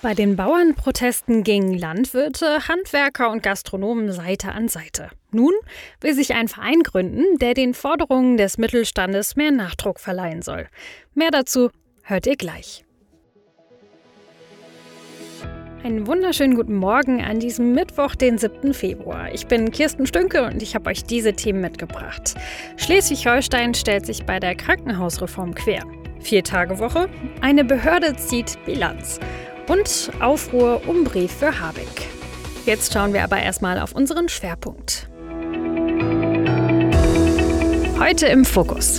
Bei den Bauernprotesten gingen Landwirte, Handwerker und Gastronomen Seite an Seite. Nun will sich ein Verein gründen, der den Forderungen des Mittelstandes mehr Nachdruck verleihen soll. Mehr dazu hört ihr gleich. Einen wunderschönen guten Morgen an diesem Mittwoch, den 7. Februar. Ich bin Kirsten Stünke und ich habe euch diese Themen mitgebracht. Schleswig-Holstein stellt sich bei der Krankenhausreform quer. 4-Tage-Woche, eine Behörde zieht Bilanz. Und Aufruhr um Brief für Habeck. Jetzt schauen wir aber erstmal auf unseren Schwerpunkt. Heute im Fokus.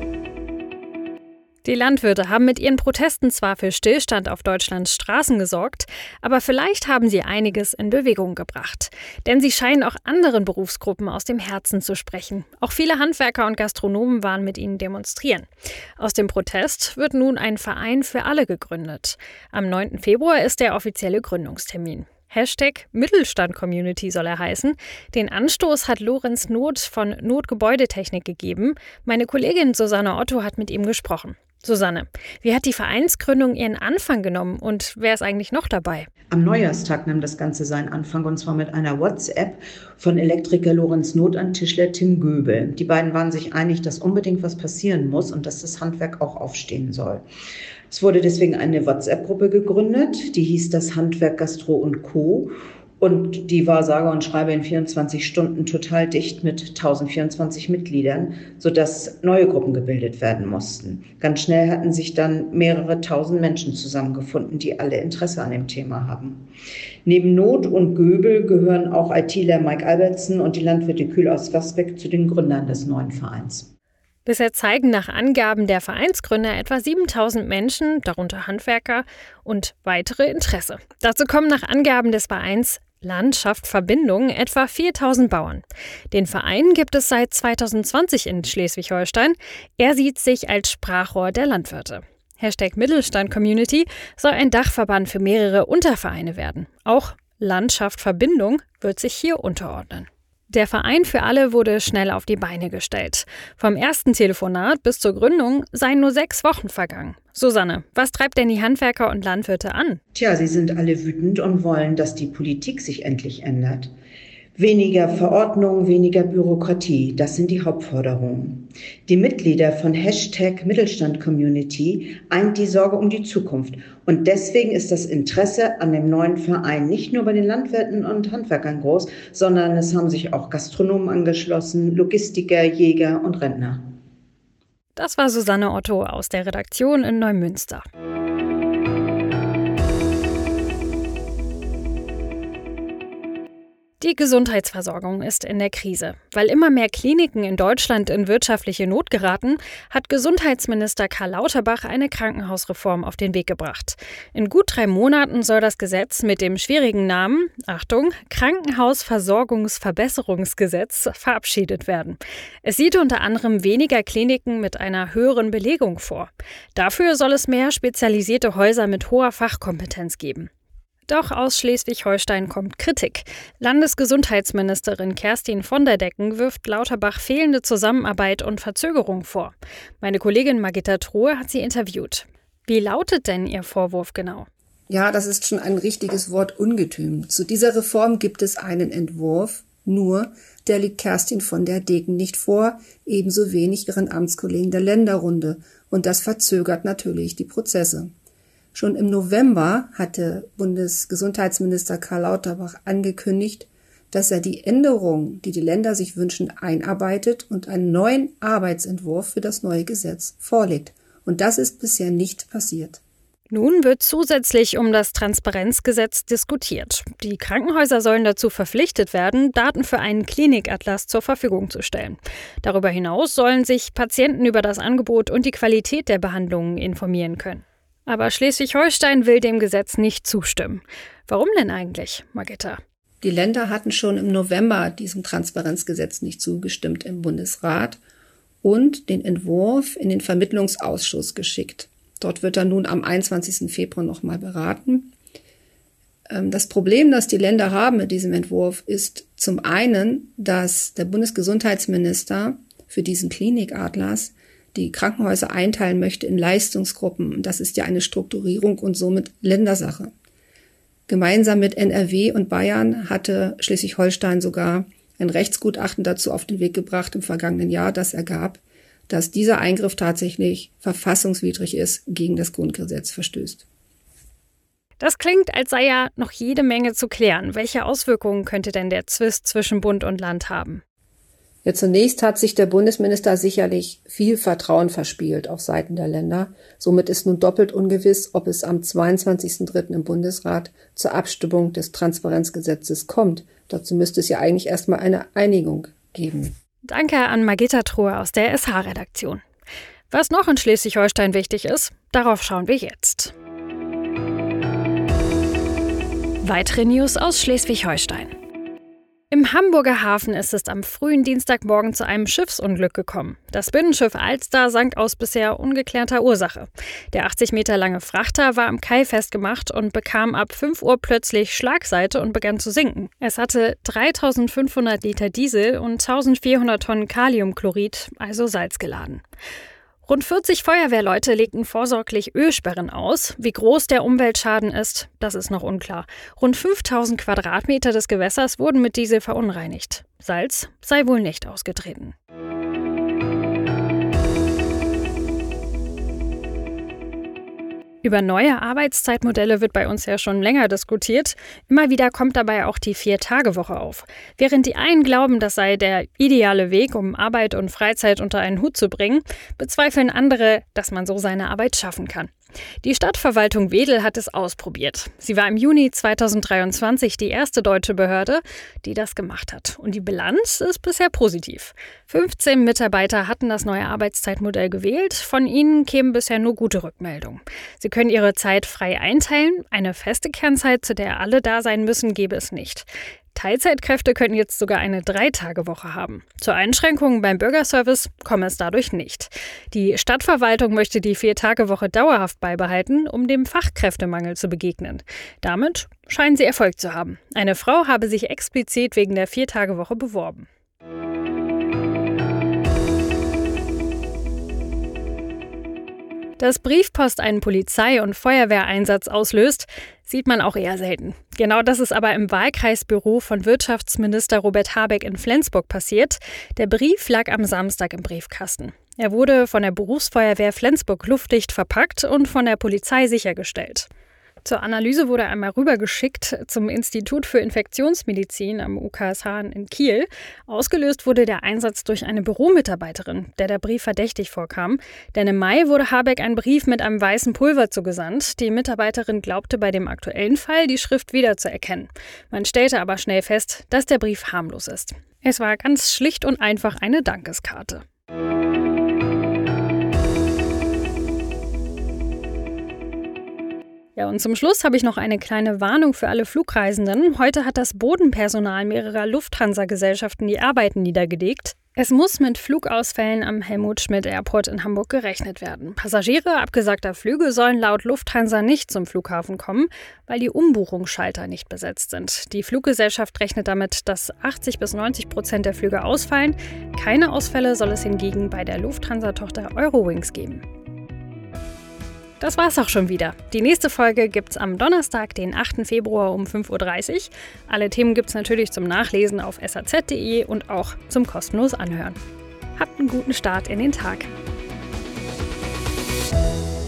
Die Landwirte haben mit ihren Protesten zwar für Stillstand auf Deutschlands Straßen gesorgt, aber vielleicht haben sie einiges in Bewegung gebracht. Denn sie scheinen auch anderen Berufsgruppen aus dem Herzen zu sprechen. Auch viele Handwerker und Gastronomen waren mit ihnen demonstrieren. Aus dem Protest wird nun ein Verein für alle gegründet. Am 9. Februar ist der offizielle Gründungstermin. #Mittelstand-Community soll er heißen. Den Anstoß hat Lorenz Not von Not Gebäudetechnik gegeben. Meine Kollegin Susanne Otto hat mit ihm gesprochen. Susanne, wie hat die Vereinsgründung ihren Anfang genommen und wer ist eigentlich noch dabei? Am Neujahrstag nahm das Ganze seinen Anfang und zwar mit einer WhatsApp von Elektriker Lorenz Not an Tischler Tim Göbel. Die beiden waren sich einig, dass unbedingt was passieren muss und dass das Handwerk auch aufstehen soll. Es wurde deswegen eine WhatsApp-Gruppe gegründet, die hieß das Handwerk Gastro und Co. Und die war sage und schreibe in 24 Stunden total dicht mit 1024 Mitgliedern, sodass neue Gruppen gebildet werden mussten. Ganz schnell hatten sich dann mehrere tausend Menschen zusammengefunden, die alle Interesse an dem Thema haben. Neben Not und Göbel gehören auch ITler Mike Albertsen und die Landwirte Kühl aus Wasbeck zu den Gründern des neuen Vereins. Bisher zeigen nach Angaben der Vereinsgründer etwa 7.000 Menschen, darunter Handwerker, und weitere Interesse. Dazu kommen nach Angaben des Vereins Landschaft Verbindung etwa 4.000 Bauern. Den Verein gibt es seit 2020 in Schleswig-Holstein. Er sieht sich als Sprachrohr der Landwirte. #Mittelstand-Community soll ein Dachverband für mehrere Untervereine werden. Auch Landschaft Verbindung wird sich hier unterordnen. Der Verein für alle wurde schnell auf die Beine gestellt. Vom ersten Telefonat bis zur Gründung seien nur 6 Wochen vergangen. Susanne, was treibt denn die Handwerker und Landwirte an? Sie sind alle wütend und wollen, dass die Politik sich endlich ändert. Weniger Verordnung, weniger Bürokratie, das sind die Hauptforderungen. Die Mitglieder von #Mittelstand-Community eint die Sorge um die Zukunft. Und deswegen ist das Interesse an dem neuen Verein nicht nur bei den Landwirten und Handwerkern groß, sondern es haben sich auch Gastronomen angeschlossen, Logistiker, Jäger und Rentner. Das war Susanne Otto aus der Redaktion in Neumünster. Die Gesundheitsversorgung ist in der Krise. Weil immer mehr Kliniken in Deutschland in wirtschaftliche Not geraten, hat Gesundheitsminister Karl Lauterbach eine Krankenhausreform auf den Weg gebracht. In gut 3 Monaten soll das Gesetz mit dem schwierigen Namen, Achtung, Krankenhausversorgungsverbesserungsgesetz verabschiedet werden. Es sieht unter anderem weniger Kliniken mit einer höheren Belegung vor. Dafür soll es mehr spezialisierte Häuser mit hoher Fachkompetenz geben. Doch aus Schleswig-Holstein kommt Kritik. Landesgesundheitsministerin Kerstin von der Decken wirft Lauterbach fehlende Zusammenarbeit und Verzögerung vor. Meine Kollegin Margitta Truhe hat sie interviewt. Wie lautet denn ihr Vorwurf genau? Ja, das ist schon ein richtiges Wort Ungetüm. Zu dieser Reform gibt es einen Entwurf, nur der liegt Kerstin von der Decken nicht vor, ebenso wenig ihren Amtskollegen der Länderrunde. Und das verzögert natürlich die Prozesse. Schon im November hatte Bundesgesundheitsminister Karl Lauterbach angekündigt, dass er die Änderungen, die die Länder sich wünschen, einarbeitet und einen neuen Arbeitsentwurf für das neue Gesetz vorlegt. Und das ist bisher nicht passiert. Nun wird zusätzlich um das Transparenzgesetz diskutiert. Die Krankenhäuser sollen dazu verpflichtet werden, Daten für einen Klinikatlas zur Verfügung zu stellen. Darüber hinaus sollen sich Patienten über das Angebot und die Qualität der Behandlungen informieren können. Aber Schleswig-Holstein will dem Gesetz nicht zustimmen. Warum denn eigentlich, Margitta? Die Länder hatten schon im November diesem Transparenzgesetz nicht zugestimmt im Bundesrat und den Entwurf in den Vermittlungsausschuss geschickt. Dort wird er nun am 21. Februar nochmal beraten. Das Problem, das die Länder haben mit diesem Entwurf, ist zum einen, dass der Bundesgesundheitsminister für diesen Klinikatlas die Krankenhäuser einteilen möchte in Leistungsgruppen. Das ist ja eine Strukturierung und somit Ländersache. Gemeinsam mit NRW und Bayern hatte Schleswig-Holstein sogar ein Rechtsgutachten dazu auf den Weg gebracht im vergangenen Jahr, das ergab, dass dieser Eingriff tatsächlich verfassungswidrig ist, gegen das Grundgesetz verstößt. Das klingt, als sei ja noch jede Menge zu klären. Welche Auswirkungen könnte denn der Zwist zwischen Bund und Land haben? Ja, zunächst hat sich der Bundesminister sicherlich viel Vertrauen verspielt auf Seiten der Länder. Somit ist nun doppelt ungewiss, ob es am 22.03. im Bundesrat zur Abstimmung des Transparenzgesetzes kommt. Dazu müsste es ja eigentlich erstmal eine Einigung geben. Danke an Margitta Truhe aus der SH-Redaktion. Was noch in Schleswig-Holstein wichtig ist, darauf schauen wir jetzt. Weitere News aus Schleswig-Holstein. Im Hamburger Hafen ist es am frühen Dienstagmorgen zu einem Schiffsunglück gekommen. Das Binnenschiff Alster sank aus bisher ungeklärter Ursache. Der 80 Meter lange Frachter war am Kai festgemacht und bekam ab 5 Uhr plötzlich Schlagseite und begann zu sinken. Es hatte 3.500 Liter Diesel und 1.400 Tonnen Kaliumchlorid, also Salz, geladen. Rund 40 Feuerwehrleute legten vorsorglich Ölsperren aus. Wie groß der Umweltschaden ist, das ist noch unklar. Rund 5.000 Quadratmeter des Gewässers wurden mit Diesel verunreinigt. Salz sei wohl nicht ausgetreten. Über neue Arbeitszeitmodelle wird bei uns ja schon länger diskutiert. Immer wieder kommt dabei auch die 4-Tage-Woche auf. Während die einen glauben, das sei der ideale Weg, um Arbeit und Freizeit unter einen Hut zu bringen, bezweifeln andere, dass man so seine Arbeit schaffen kann. Die Stadtverwaltung Wedel hat es ausprobiert. Sie war im Juni 2023 die erste deutsche Behörde, die das gemacht hat. Und die Bilanz ist bisher positiv. 15 Mitarbeiter hatten das neue Arbeitszeitmodell gewählt. Von ihnen kämen bisher nur gute Rückmeldungen. Sie können ihre Zeit frei einteilen. Eine feste Kernzeit, zu der alle da sein müssen, gäbe es nicht. Teilzeitkräfte könnten jetzt sogar eine 3-Tage-Woche haben. Zu Einschränkungen beim Bürgerservice komme es dadurch nicht. Die Stadtverwaltung möchte die 4-Tage-Woche dauerhaft beibehalten, um dem Fachkräftemangel zu begegnen. Damit scheinen sie Erfolg zu haben. Eine Frau habe sich explizit wegen der 4-Tage-Woche beworben. Dass Briefpost einen Polizei- und Feuerwehreinsatz auslöst, sieht man auch eher selten. Genau das ist aber im Wahlkreisbüro von Wirtschaftsminister Robert Habeck in Flensburg passiert. Der Brief lag am Samstag im Briefkasten. Er wurde von der Berufsfeuerwehr Flensburg luftdicht verpackt und von der Polizei sichergestellt. Zur Analyse wurde er einmal rübergeschickt zum Institut für Infektionsmedizin am UKSH in Kiel. Ausgelöst wurde der Einsatz durch eine Büromitarbeiterin, der Brief verdächtig vorkam. Denn im Mai wurde Habeck ein Brief mit einem weißen Pulver zugesandt. Die Mitarbeiterin glaubte bei dem aktuellen Fall, die Schrift wiederzuerkennen. Man stellte aber schnell fest, dass der Brief harmlos ist. Es war ganz schlicht und einfach eine Dankeskarte. Ja, und zum Schluss habe ich noch eine kleine Warnung für alle Flugreisenden. Heute hat das Bodenpersonal mehrerer Lufthansa-Gesellschaften die Arbeiten niedergelegt. Es muss mit Flugausfällen am Helmut-Schmidt-Airport in Hamburg gerechnet werden. Passagiere abgesagter Flüge sollen laut Lufthansa nicht zum Flughafen kommen, weil die Umbuchungsschalter nicht besetzt sind. Die Fluggesellschaft rechnet damit, dass 80-90% der Flüge ausfallen. Keine Ausfälle soll es hingegen bei der Lufthansa-Tochter Eurowings geben. Das war's auch schon wieder. Die nächste Folge gibt's am Donnerstag, den 8. Februar um 5.30 Uhr. Alle Themen gibt's natürlich zum Nachlesen auf saz.de und auch zum kostenlos Anhören. Habt einen guten Start in den Tag.